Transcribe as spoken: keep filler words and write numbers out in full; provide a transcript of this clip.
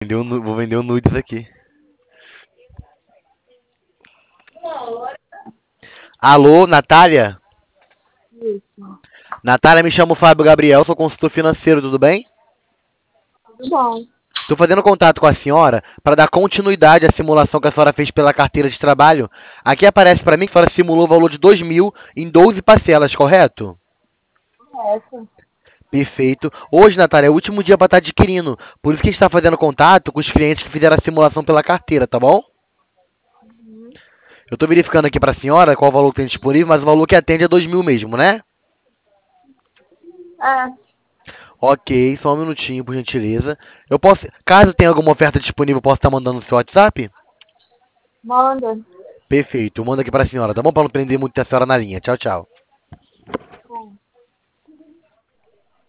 vender um, nu- vou vender um nudes aqui. Alô, Natália? Isso. Natália, me chamo Fábio Gabriel, sou consultor financeiro, tudo bem? Tudo bom. Estou fazendo contato com a senhora para dar continuidade à simulação que a senhora fez pela carteira de trabalho. Aqui aparece para mim que a senhora simulou o valor de dois mil em doze parcelas, correto? Correto. Perfeito. Hoje, Natália, é o último dia para estar adquirindo. Por isso que a gente está fazendo contato com os clientes que fizeram a simulação pela carteira, tá bom? Uhum. Eu estou verificando aqui para a senhora qual o valor que tem disponível, mas o valor que atende é dois mil mesmo, né? É, Ok, só um minutinho, por gentileza. Eu posso, caso tenha alguma oferta disponível, eu posso estar mandando no seu WhatsApp? manda. Perfeito, manda aqui para a senhora, tá bom? Para não prender muito a senhora na linha. Tchau, tchau.